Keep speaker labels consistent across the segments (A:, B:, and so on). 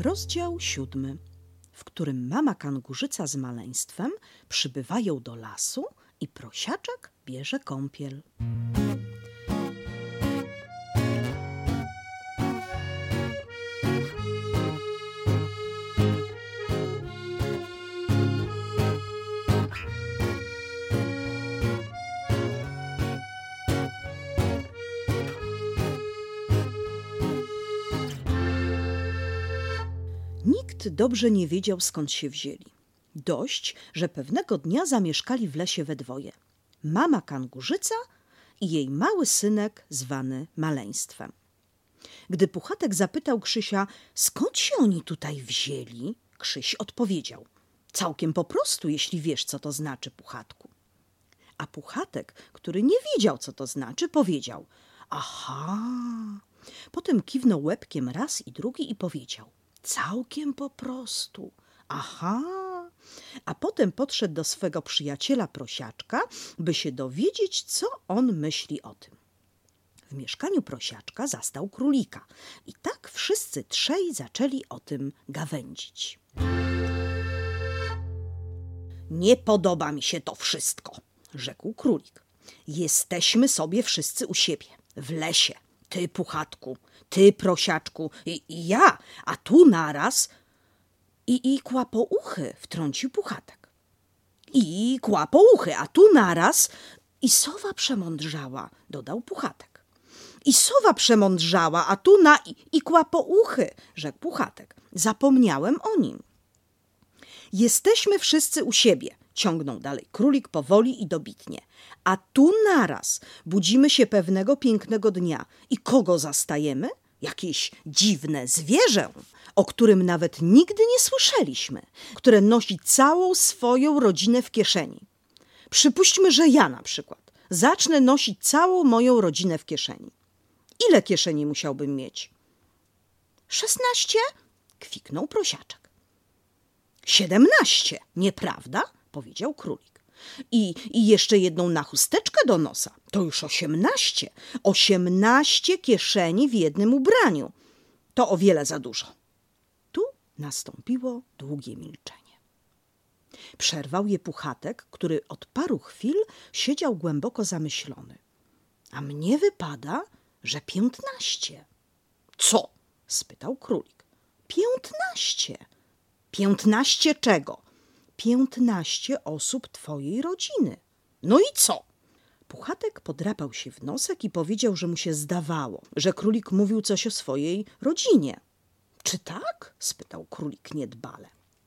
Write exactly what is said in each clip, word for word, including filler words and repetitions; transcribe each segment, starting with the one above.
A: Rozdział siódmy, w którym mama kangurzyca z maleństwem przybywają do lasu i prosiaczek bierze kąpiel. Nikt dobrze nie wiedział, skąd się wzięli. Dość, że pewnego dnia zamieszkali w lesie we dwoje. Mama kangurzyca i jej mały synek zwany maleństwem. Gdy Puchatek zapytał Krzysia, skąd się oni tutaj wzięli, Krzyś odpowiedział: całkiem po prostu, jeśli wiesz, co to znaczy, Puchatku. A Puchatek, który nie wiedział, co to znaczy, powiedział: aha. Potem kiwnął łebkiem raz i drugi i powiedział: całkiem po prostu. Aha. A potem podszedł do swego przyjaciela prosiaczka, by się dowiedzieć, co on myśli o tym. W mieszkaniu prosiaczka zastał królika i tak wszyscy trzej zaczęli o tym gawędzić. Nie podoba mi się to wszystko, rzekł królik. Jesteśmy sobie wszyscy u siebie, w lesie. Ty, Puchatku, ty, prosiaczku, i, i ja, a tu naraz... I, i kłapouchy, wtrącił Puchatek. I kłapouchy, a tu naraz... I sowa przemądrzała, dodał Puchatek. I sowa przemądrzała, a tu na... I, i kłapouchy, rzekł Puchatek. Zapomniałem o nim. Jesteśmy wszyscy u siebie, ciągnął dalej królik powoli i dobitnie. A tu naraz budzimy się pewnego pięknego dnia. I kogo zastajemy? Jakieś dziwne zwierzę, o którym nawet nigdy nie słyszeliśmy, które nosi całą swoją rodzinę w kieszeni. Przypuśćmy, że ja na przykład zacznę nosić całą moją rodzinę w kieszeni. Ile kieszeni musiałbym mieć? Szesnaście? Kwiknął prosiaczek. Siedemnaście, nieprawda? Powiedział królik. I, I jeszcze jedną na chusteczkę do nosa. To już osiemnaście. Osiemnaście kieszeni w jednym ubraniu. To o wiele za dużo. Tu nastąpiło długie milczenie. Przerwał je Puchatek, który od paru chwil siedział głęboko zamyślony. A mnie wypada, że piętnaście. Co? Spytał królik. Piętnaście. Piętnaście czego? Piętnaście osób twojej rodziny. No i co? Puchatek podrapał się w nosek i powiedział, że mu się zdawało, że królik mówił coś o swojej rodzinie. Czy tak? Spytał królik niedbale.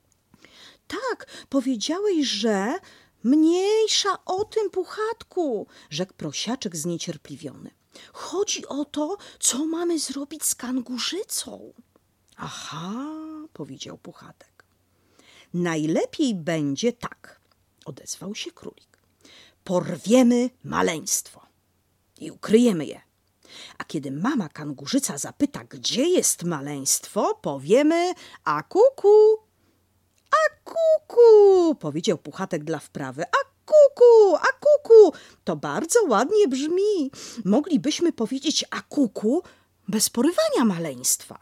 A: Tak, powiedziałeś, że... Mniejsza o tym, Puchatku, rzekł prosiaczek zniecierpliwiony. Chodzi o to, co mamy zrobić z kangurzycą. Aha, powiedział Puchatek. Najlepiej będzie tak, odezwał się królik. Porwiemy maleństwo i ukryjemy je. A kiedy mama kangurzyca zapyta, gdzie jest maleństwo, powiemy: a kuku. A kuku, powiedział Puchatek dla wprawy. A kuku, a kuku. To bardzo ładnie brzmi. Moglibyśmy powiedzieć a kuku bez porywania maleństwa.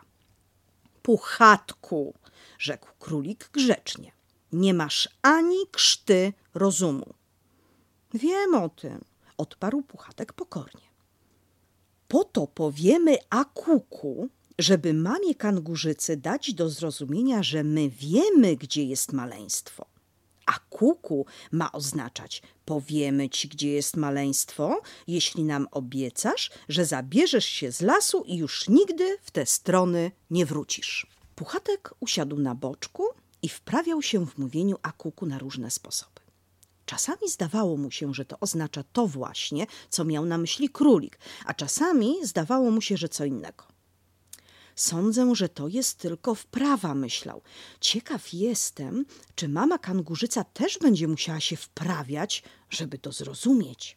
A: Puchatku, rzekł królik grzecznie, nie masz ani krzty rozumu. Wiem o tym, odparł Puchatek pokornie. Po to powiemy a kuku, żeby mamie kangurzycy dać do zrozumienia, że my wiemy, gdzie jest maleństwo. A kuku ma oznaczać: powiemy ci, gdzie jest maleństwo, jeśli nam obiecasz, że zabierzesz się z lasu i już nigdy w te strony nie wrócisz. Puchatek usiadł na boczku i wprawiał się w mówieniu a kuku na różne sposoby. Czasami zdawało mu się, że to oznacza to właśnie, co miał na myśli królik, a czasami zdawało mu się, że co innego. Sądzę, że to jest tylko wprawa, myślał. Ciekaw jestem, czy mama kangurzyca też będzie musiała się wprawiać, żeby to zrozumieć.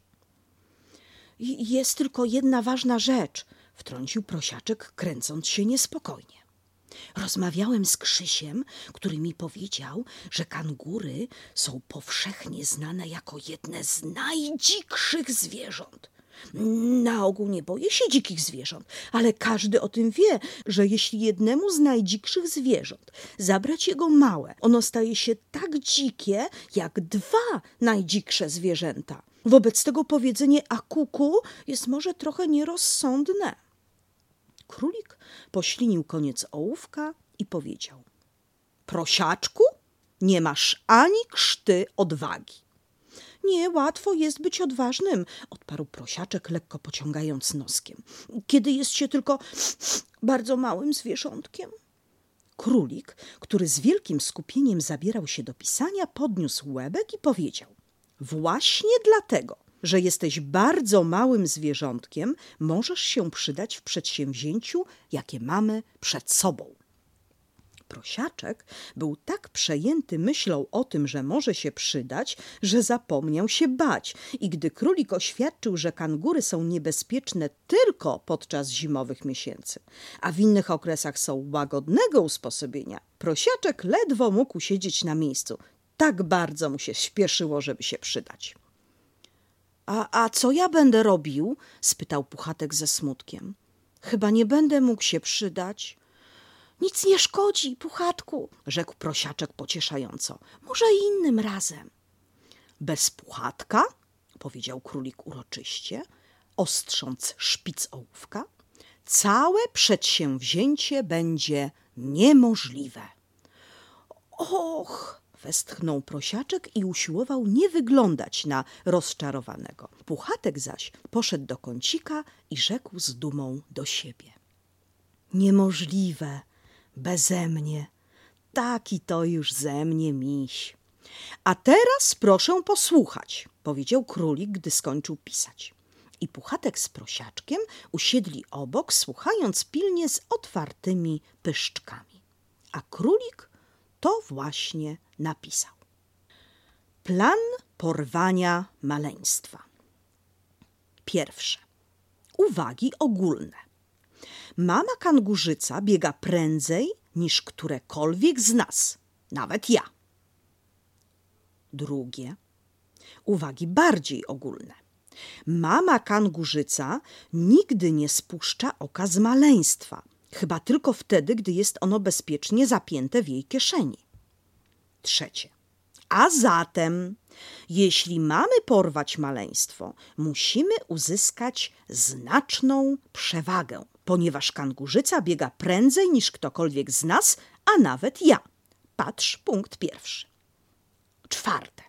A: I jest tylko jedna ważna rzecz, wtrącił prosiaczek, kręcąc się niespokojnie. Rozmawiałem z Krzysiem, który mi powiedział, że kangury są powszechnie znane jako jedne z najdzikszych zwierząt. Na ogół nie boję się dzikich zwierząt, ale każdy o tym wie, że jeśli jednemu z najdzikszych zwierząt zabrać jego małe, ono staje się tak dzikie, jak dwa najdziksze zwierzęta. Wobec tego powiedzenie a kuku jest może trochę nierozsądne. Królik poślinił koniec ołówka i powiedział: Prosiaczku, nie masz ani krzty odwagi. Nie, łatwo jest być odważnym, odparł prosiaczek, lekko pociągając noskiem, kiedy jest się tylko bardzo małym zwierzątkiem. Królik, który z wielkim skupieniem zabierał się do pisania, podniósł łebek i powiedział: Właśnie dlatego, że jesteś bardzo małym zwierzątkiem, możesz się przydać w przedsięwzięciu, jakie mamy przed sobą. Prosiaczek był tak przejęty myślą o tym, że może się przydać, że zapomniał się bać. I gdy królik oświadczył, że kangury są niebezpieczne tylko podczas zimowych miesięcy, a w innych okresach są łagodnego usposobienia, prosiaczek ledwo mógł siedzieć na miejscu. Tak bardzo mu się śpieszyło, żeby się przydać. A, a co ja będę robił? Spytał Puchatek ze smutkiem. Chyba nie będę mógł się przydać. Nic nie szkodzi, Puchatku, rzekł prosiaczek pocieszająco. Może innym razem. Bez Puchatka, powiedział królik uroczyście, ostrząc szpic ołówka, całe przedsięwzięcie będzie niemożliwe. Och, westchnął prosiaczek i usiłował nie wyglądać na rozczarowanego. Puchatek zaś poszedł do kącika i rzekł z dumą do siebie. Niemożliwe, beze mnie, taki to już ze mnie miś. A teraz proszę posłuchać, powiedział królik, gdy skończył pisać. I Puchatek z prosiaczkiem usiedli obok, słuchając pilnie z otwartymi pyszczkami. A królik to właśnie napisał. Plan porwania maleństwa. Pierwsze. Uwagi ogólne. Mama kangurzyca biega prędzej niż którekolwiek z nas, nawet ja. Drugie. Uwagi bardziej ogólne. Mama kangurzyca nigdy nie spuszcza oka z maleństwa, chyba tylko wtedy, gdy jest ono bezpiecznie zapięte w jej kieszeni. Trzecie. A zatem, jeśli mamy porwać maleństwo, musimy uzyskać znaczną przewagę, ponieważ kangurzyca biega prędzej niż ktokolwiek z nas, a nawet ja. Patrz punkt pierwszy. Czwarte.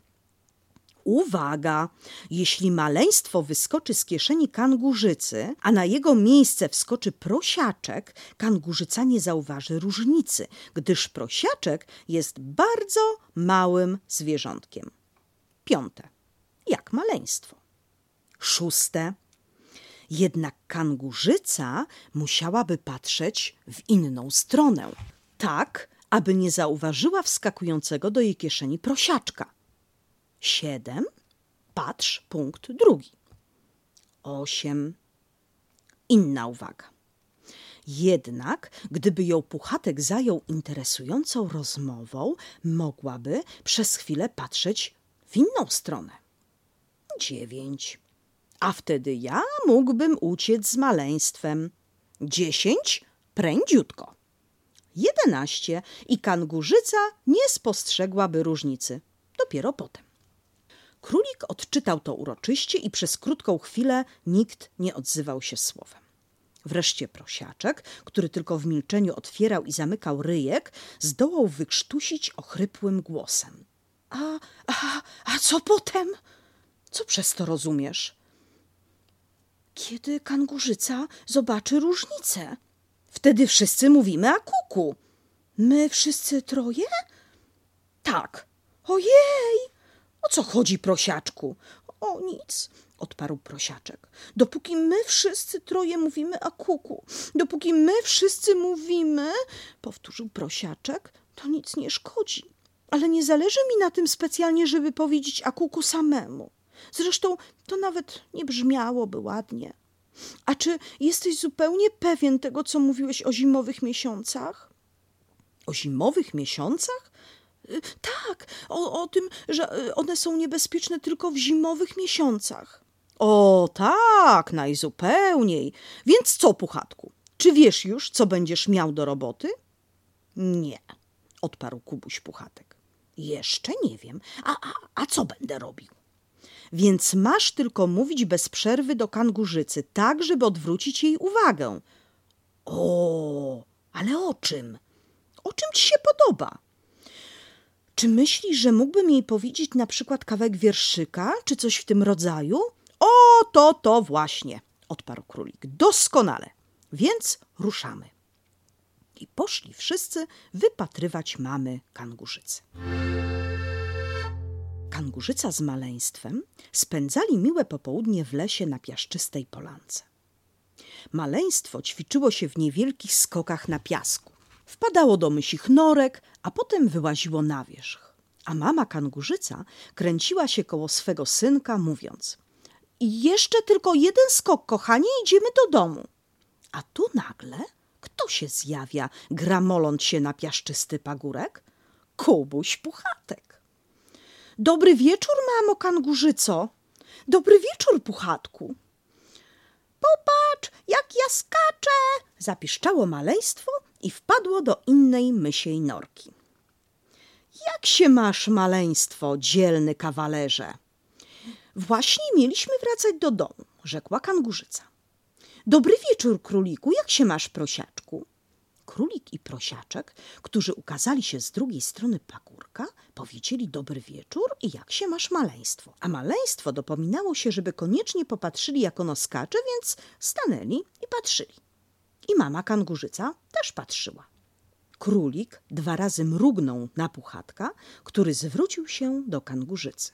A: Uwaga! Jeśli maleństwo wyskoczy z kieszeni kangurzycy, a na jego miejsce wskoczy prosiaczek, kangurzyca nie zauważy różnicy, gdyż prosiaczek jest bardzo małym zwierzątkiem. Piąte. Jak maleństwo. Szóste. Jednak kangurzyca musiałaby patrzeć w inną stronę, tak, aby nie zauważyła wskakującego do jej kieszeni prosiaczka. Siedem. Patrz punkt drugi. Osiem. Inna uwaga. Jednak, gdyby ją Puchatek zajął interesującą rozmową, mogłaby przez chwilę patrzeć w inną stronę. Dziewięć. A wtedy ja mógłbym uciec z maleństwem. Dziesięć. Prędziutko. Jedenaście. I kangurzyca nie spostrzegłaby różnicy. Dopiero potem. Królik odczytał to uroczyście i przez krótką chwilę nikt nie odzywał się słowem. Wreszcie prosiaczek, który tylko w milczeniu otwierał i zamykał ryjek, zdołał wykrztusić ochrypłym głosem. A, a, a co potem? Co przez to rozumiesz? Kiedy kangurzyca zobaczy różnicę. Wtedy wszyscy mówimy a kuku. My wszyscy troje? Tak. Ojej! O co chodzi, prosiaczku? O nic, odparł prosiaczek. Dopóki my wszyscy troje mówimy a kuku, dopóki my wszyscy mówimy, powtórzył prosiaczek, to nic nie szkodzi. Ale nie zależy mi na tym specjalnie, żeby powiedzieć a kuku samemu. Zresztą to nawet nie brzmiałoby ładnie. A czy jesteś zupełnie pewien tego, co mówiłeś o zimowych miesiącach? O zimowych miesiącach? Tak, o, o tym, że one są niebezpieczne tylko w zimowych miesiącach. O tak, najzupełniej. Więc co, Puchatku, czy wiesz już, co będziesz miał do roboty? Nie, odparł Kubuś Puchatek. Jeszcze nie wiem. A, a, a co będę robił? Więc masz tylko mówić bez przerwy do Kangurzycy, tak, żeby odwrócić jej uwagę. O, ale o czym? O czym ci się podoba? Czy myślisz, że mógłbym jej powiedzieć na przykład kawałek wierszyka, czy coś w tym rodzaju? O, to, to właśnie, odparł Królik. Doskonale. Więc ruszamy. I poszli wszyscy wypatrywać mamy Kangurzycy. Kangurzyca z maleństwem spędzali miłe popołudnie w lesie na piaszczystej polance. Maleństwo ćwiczyło się w niewielkich skokach na piasku. Wpadało do mysich norek, a potem wyłaziło na wierzch. A mama Kangurzyca kręciła się koło swego synka, mówiąc: jeszcze tylko jeden skok, kochanie, idziemy do domu. A tu nagle kto się zjawia, gramoląc się na piaszczysty pagórek? Kubuś Puchatek. Dobry wieczór, mamo Kangurzyco. Dobry wieczór, Puchatku. Popatrz, jak ja skaczę, zapiszczało maleństwo i wpadło do innej mysiej norki. Jak się masz, maleństwo, dzielny kawalerze? Właśnie mieliśmy wracać do domu, rzekła Kangurzyca. Dobry wieczór, Króliku, jak się masz, Prosiaczku? Królik i Prosiaczek, którzy ukazali się z drugiej strony pagórka, powiedzieli dobry wieczór i jak się masz, maleństwo. A maleństwo dopominało się, żeby koniecznie popatrzyli, jak ono skacze, więc stanęli i patrzyli. I mama Kangurzyca też patrzyła. Królik dwa razy mrugnął na Puchatka, który zwrócił się do Kangurzycy.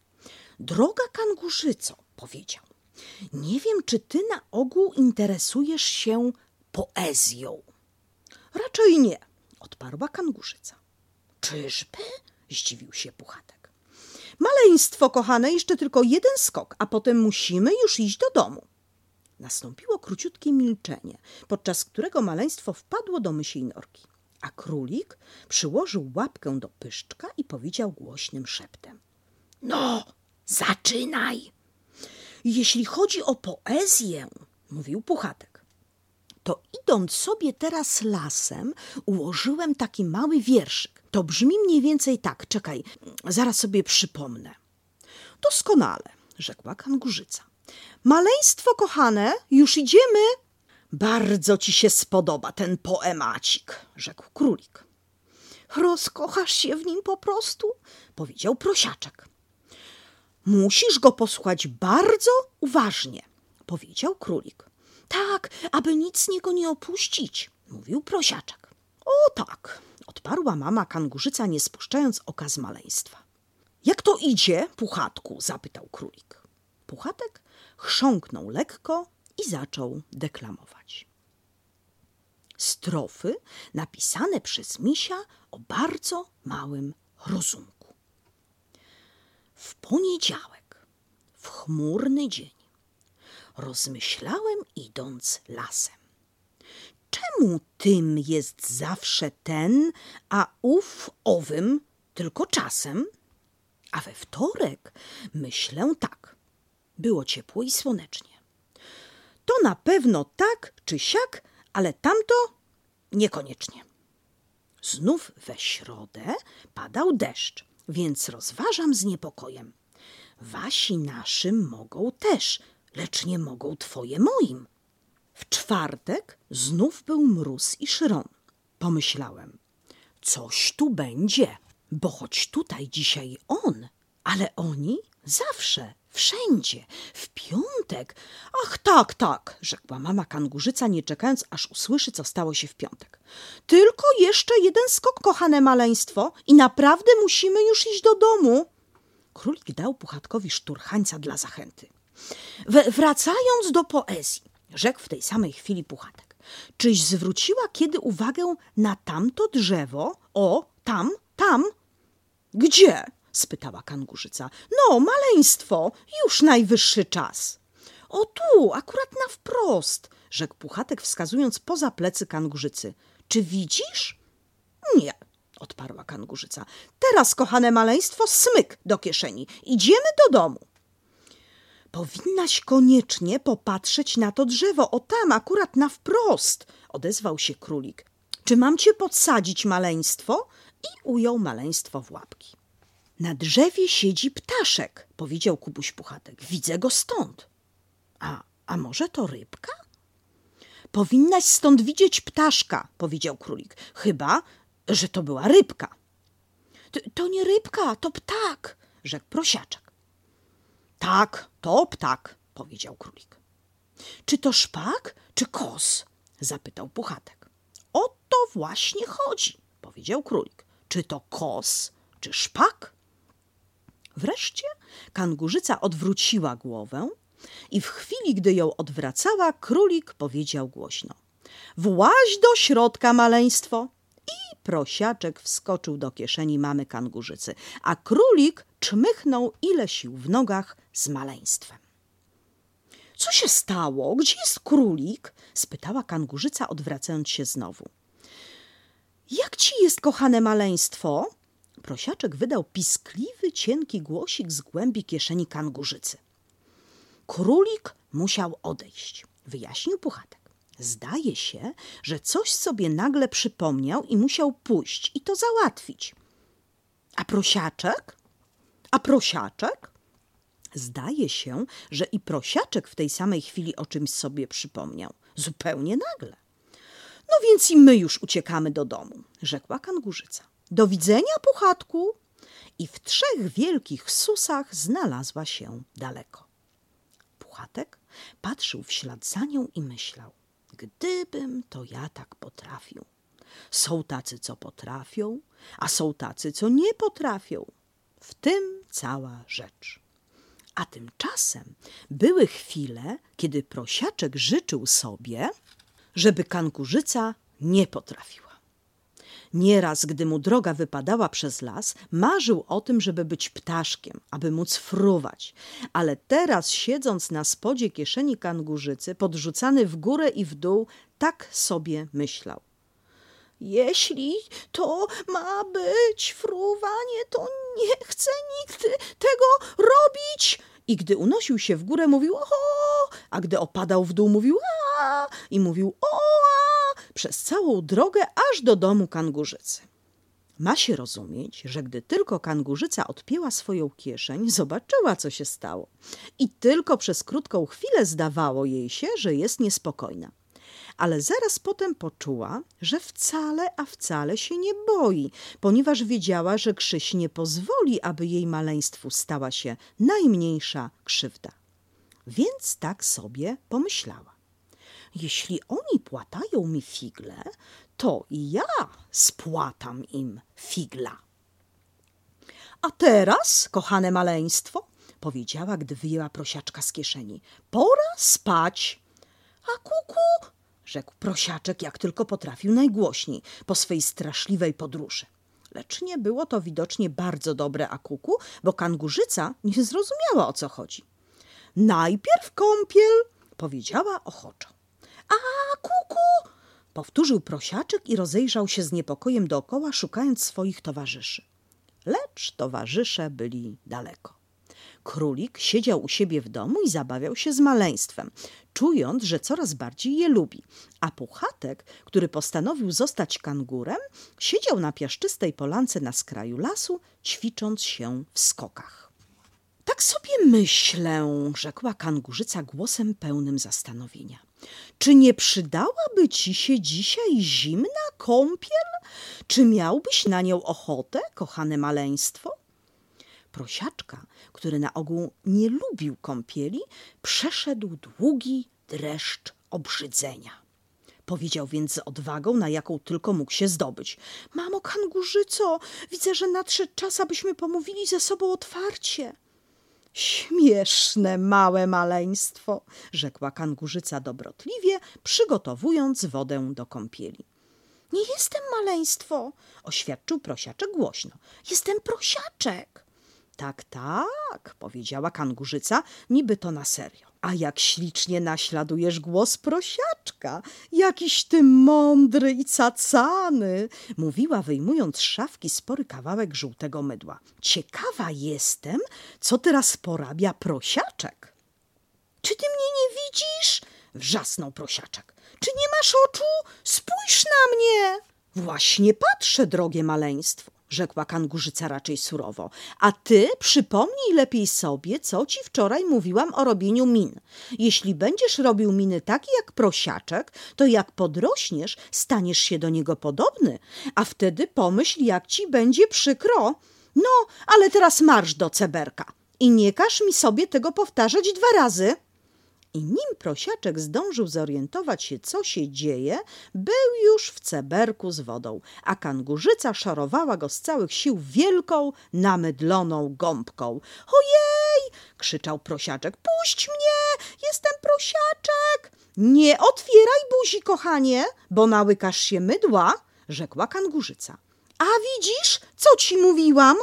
A: Droga Kangurzyco, powiedział, nie wiem, czy ty na ogół interesujesz się poezją. Raczej nie, odparła Kangurzyca. Czyżby? Zdziwił się Puchatek. Maleństwo kochane, jeszcze tylko jeden skok, a potem musimy już iść do domu. Nastąpiło króciutkie milczenie, podczas którego maleństwo wpadło do mysiej norki, a Królik przyłożył łapkę do pyszczka i powiedział głośnym szeptem. No, zaczynaj! Jeśli chodzi o poezję, mówił Puchatek, to idąc sobie teraz lasem, ułożyłem taki mały wierszyk. To brzmi mniej więcej tak, czekaj, zaraz sobie przypomnę. Doskonale, rzekła Kangurzyca. Maleństwo kochane, już idziemy. Bardzo ci się spodoba ten poemacik, rzekł Królik. Rozkochasz się w nim po prostu, powiedział Prosiaczek. Musisz go posłuchać bardzo uważnie, powiedział Królik. Tak, aby nic z niego nie opuścić, mówił Prosiaczek. O tak, odparła mama Kangurzyca, nie spuszczając oka z maleństwa. Jak to idzie, Puchatku? Zapytał Królik. Puchatek chrząknął lekko i zaczął deklamować. Strofy napisane przez misia o bardzo małym rozumku. W poniedziałek, w chmurny dzień, rozmyślałem idąc lasem. Czemu tym jest zawsze ten, a ów owym tylko czasem? A we wtorek myślę tak. Było ciepło i słonecznie. To na pewno tak czy siak, ale tamto niekoniecznie. Znów we środę padał deszcz, więc rozważam z niepokojem. Wasi naszym mogą też, lecz nie mogą twoje moim. W czwartek znów był mróz i szron. Pomyślałem, coś tu będzie, bo choć tutaj dzisiaj on, ale oni zawsze, wszędzie, w piątek. Ach, tak, tak, rzekła mama Kangurzyca, nie czekając, aż usłyszy, co stało się w piątek. Tylko jeszcze jeden skok, kochane maleństwo, i naprawdę musimy już iść do domu. Królik dał Puchatkowi szturchańca dla zachęty. W- wracając do poezji, rzekł w tej samej chwili Puchatek, czyś zwróciła kiedy uwagę na tamto drzewo? O, tam, tam. Gdzie? Spytała Kangurzyca. No, maleństwo, już najwyższy czas. O tu, akurat na wprost, rzekł Puchatek, wskazując poza plecy Kangurzycy. Czy widzisz? Nie, odparła Kangurzyca. Teraz, kochane maleństwo, smyk do kieszeni. Idziemy do domu. Powinnaś koniecznie popatrzeć na to drzewo, o tam, akurat na wprost, odezwał się królik. Czy mam cię podsadzić, maleństwo? I ujął maleństwo w łapki. Na drzewie siedzi ptaszek, powiedział Kubuś Puchatek. Widzę go stąd. A, a może to rybka? Powinnaś stąd widzieć ptaszka, powiedział królik. Chyba, że to była rybka. To nie rybka, to ptak, rzekł prosiaczek. Tak, to ptak, powiedział królik. Czy to szpak, czy kos? Zapytał Puchatek. O to właśnie chodzi, powiedział królik. Czy to kos, czy szpak? Wreszcie kangurzyca odwróciła głowę i w chwili, gdy ją odwracała, królik powiedział głośno: właź do środka, maleństwo. I prosiaczek wskoczył do kieszeni mamy kangurzycy, a królik czmychnął ile sił w nogach z maleństwem. Co się stało? Gdzie jest królik? Spytała kangurzyca, odwracając się znowu. Jak ci jest, kochane maleństwo? Prosiaczek wydał piskliwy, cienki głosik z głębi kieszeni kangurzycy. Królik musiał odejść, wyjaśnił Puchatek. Zdaje się, że coś sobie nagle przypomniał i musiał pójść i to załatwić. A prosiaczek? A prosiaczek? Zdaje się, że i prosiaczek w tej samej chwili o czymś sobie przypomniał. Zupełnie nagle. No więc i my już uciekamy do domu, rzekła kangurzyca. Do widzenia, Puchatku. I w trzech wielkich susach znalazła się daleko. Puchatek patrzył w ślad za nią i myślał: gdybym to ja tak potrafił. Są tacy, co potrafią, a są tacy, co nie potrafią. W tym cała rzecz. A tymczasem były chwile, kiedy prosiaczek życzył sobie, żeby kangurzyca nie potrafiła. Nieraz, gdy mu droga wypadała przez las, marzył o tym, żeby być ptaszkiem, aby móc fruwać. Ale teraz, siedząc na spodzie kieszeni kangurzycy, podrzucany w górę i w dół, tak sobie myślał: jeśli to ma być fruwanie, to nie chcę nigdy tego robić. I gdy unosił się w górę, mówił o, a gdy opadał w dół, mówił a i mówił o, a przez całą drogę aż do domu kangurzycy. Ma się rozumieć, że gdy tylko kangurzyca odpięła swoją kieszeń, zobaczyła, co się stało. I tylko przez krótką chwilę zdawało jej się, że jest niespokojna. Ale zaraz potem poczuła, że wcale, a wcale się nie boi, ponieważ wiedziała, że Krzyś nie pozwoli, aby jej maleństwu stała się najmniejsza krzywda. Więc tak sobie pomyślała: jeśli oni płatają mi figle, to i ja spłatam im figla. A teraz, kochane maleństwo, powiedziała, gdy wyjęła prosiaczka z kieszeni, pora spać. A kuku, rzekł prosiaczek, jak tylko potrafił najgłośniej po swej straszliwej podróży. Lecz nie było to widocznie bardzo dobre a kuku, bo kangurzyca nie zrozumiała, o co chodzi. Najpierw kąpiel, powiedziała ochoczo. A kuku, powtórzył prosiaczek i rozejrzał się z niepokojem dookoła, szukając swoich towarzyszy. Lecz towarzysze byli daleko. Królik siedział u siebie w domu i zabawiał się z maleństwem, czując, że coraz bardziej je lubi. A Puchatek, który postanowił zostać kangurem, siedział na piaszczystej polance na skraju lasu, ćwicząc się w skokach. Tak sobie myślę, rzekła kangurzyca głosem pełnym zastanowienia. Czy nie przydałaby ci się dzisiaj zimna kąpiel? Czy miałbyś na nią ochotę, kochane maleństwo? Prosiaczka, który na ogół nie lubił kąpieli, przeszedł długi dreszcz obrzydzenia. Powiedział więc z odwagą, na jaką tylko mógł się zdobyć. Mamo kangurzyco, widzę, że nadszedł czas, abyśmy pomówili ze sobą otwarcie. Śmieszne małe maleństwo, rzekła kangurzyca dobrotliwie, przygotowując wodę do kąpieli. Nie jestem maleństwo, oświadczył prosiaczek głośno. Jestem prosiaczek. Tak, tak, powiedziała kangurzyca, niby to na serio. A jak ślicznie naśladujesz głos prosiaczka, jakiś ty mądry i cacany, mówiła, wyjmując z szafki spory kawałek żółtego mydła. Ciekawa jestem, co teraz porabia prosiaczek. widzisz? Wrzasnął prosiaczek. Czy nie masz oczu? Spójrz na mnie. Właśnie patrzę, drogie maleństwo, rzekła Kangurzyca raczej surowo. A ty przypomnij lepiej sobie, co ci wczoraj mówiłam o robieniu min. Jeśli będziesz robił miny takie jak prosiaczek, to jak podrośniesz, staniesz się do niego podobny, a wtedy pomyśl, jak ci będzie przykro. No, ale teraz marsz do ceberka i nie każ mi sobie tego powtarzać dwa razy. I nim prosiaczek zdążył zorientować się, co się dzieje, był już w ceberku z wodą, a Kangurzyca szarowała go z całych sił wielką, namydloną gąbką. Ojej! Krzyczał prosiaczek. Puść mnie! Jestem prosiaczek! Nie otwieraj buzi, kochanie, bo nałykasz się mydła, rzekła Kangurzyca. A widzisz, co ci mówiłam?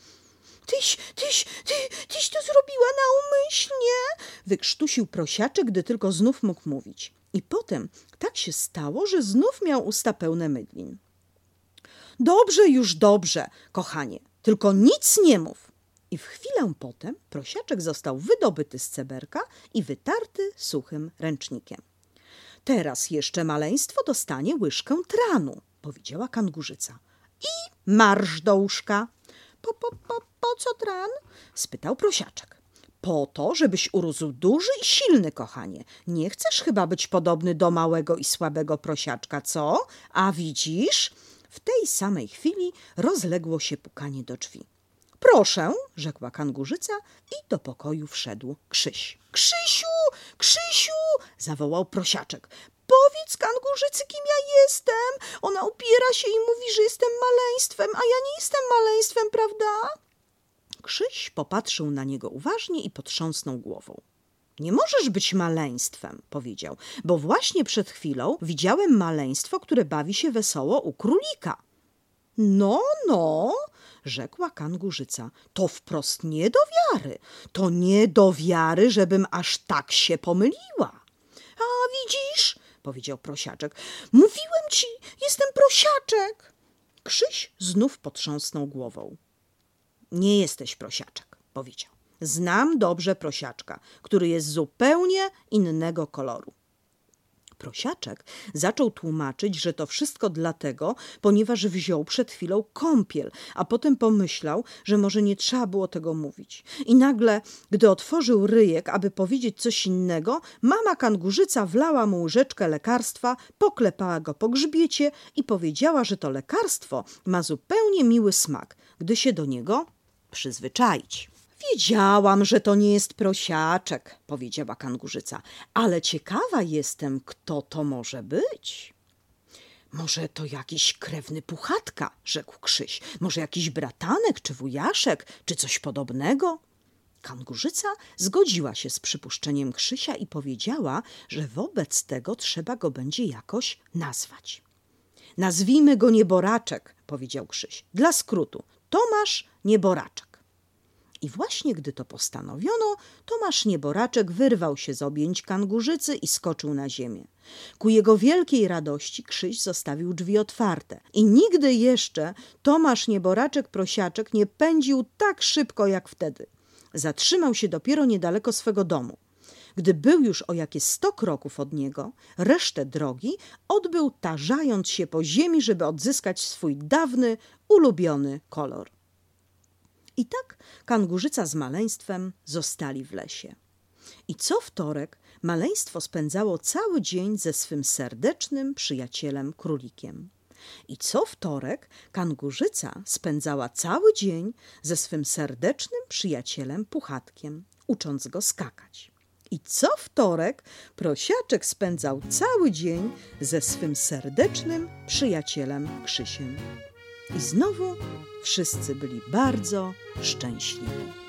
A: Tyś, tyś, ty, tyś to zrobiła naumyślnie, wykrztusił prosiaczek, gdy tylko znów mógł mówić. I potem tak się stało, że znów miał usta pełne mydlin. Dobrze, już dobrze, kochanie, tylko nic nie mów. I w chwilę potem prosiaczek został wydobyty z ceberka i wytarty suchym ręcznikiem. Teraz jeszcze maleństwo dostanie łyżkę tranu, powiedziała Kangurzyca. I marsz do łóżka. Po, po, po, po co tran? Spytał prosiaczek. Po to, żebyś urósł duży i silny, kochanie. Nie chcesz chyba być podobny do małego i słabego prosiaczka, co? A widzisz? W tej samej chwili rozległo się pukanie do drzwi. Proszę, rzekła Kangurzyca i do pokoju wszedł Krzyś. Krzysiu, Krzysiu, zawołał prosiaczek. Powiedz Kangurzycy, kim ja jestem. Ona upiera się i mówi, że jestem maleństwem, a ja nie jestem maleństwem, prawda? Krzyś popatrzył na niego uważnie i potrząsnął głową. Nie możesz być maleństwem, powiedział, bo właśnie przed chwilą widziałem maleństwo, które bawi się wesoło u królika. No, no, rzekła Kangurzyca, to wprost nie do wiary. To nie do wiary, żebym aż tak się pomyliła. A widzisz, powiedział prosiaczek. Mówiłem ci, jestem prosiaczek. Krzyś znów potrząsnął głową. Nie jesteś prosiaczek, powiedział. Znam dobrze prosiaczka, który jest zupełnie innego koloru. Prosiaczek zaczął tłumaczyć, że to wszystko dlatego, ponieważ wziął przed chwilą kąpiel, a potem pomyślał, że może nie trzeba było tego mówić. I nagle, gdy otworzył ryjek, aby powiedzieć coś innego, mama Kangurzyca wlała mu łyżeczkę lekarstwa, poklepała go po grzbiecie i powiedziała, że to lekarstwo ma zupełnie miły smak, gdy się do niego przyzwyczaić. Wiedziałam, że to nie jest prosiaczek, powiedziała Kangurzyca, ale ciekawa jestem, kto to może być. Może to jakiś krewny Puchatka, rzekł Krzyś. Może jakiś bratanek, czy wujaszek, czy coś podobnego. Kangurzyca zgodziła się z przypuszczeniem Krzysia i powiedziała, że wobec tego trzeba go będzie jakoś nazwać. Nazwijmy go Nieboraczek, powiedział Krzyś. Dla skrótu, Tomasz Nieboraczek. I właśnie gdy to postanowiono, Tomasz Nieboraczek wyrwał się z objęć Kangurzycy i skoczył na ziemię. Ku jego wielkiej radości Krzyś zostawił drzwi otwarte i nigdy jeszcze Tomasz Nieboraczek prosiaczek nie pędził tak szybko jak wtedy. Zatrzymał się dopiero niedaleko swego domu. Gdy był już o jakieś sto kroków od niego, resztę drogi odbył tarzając się po ziemi, żeby odzyskać swój dawny, ulubiony kolor. I tak Kangurzyca z maleństwem zostali w lesie. I co wtorek maleństwo spędzało cały dzień ze swym serdecznym przyjacielem królikiem. I co wtorek Kangurzyca spędzała cały dzień ze swym serdecznym przyjacielem Puchatkiem, ucząc go skakać. I co wtorek prosiaczek spędzał cały dzień ze swym serdecznym przyjacielem Krzysiem. I znowu wszyscy byli bardzo szczęśliwi.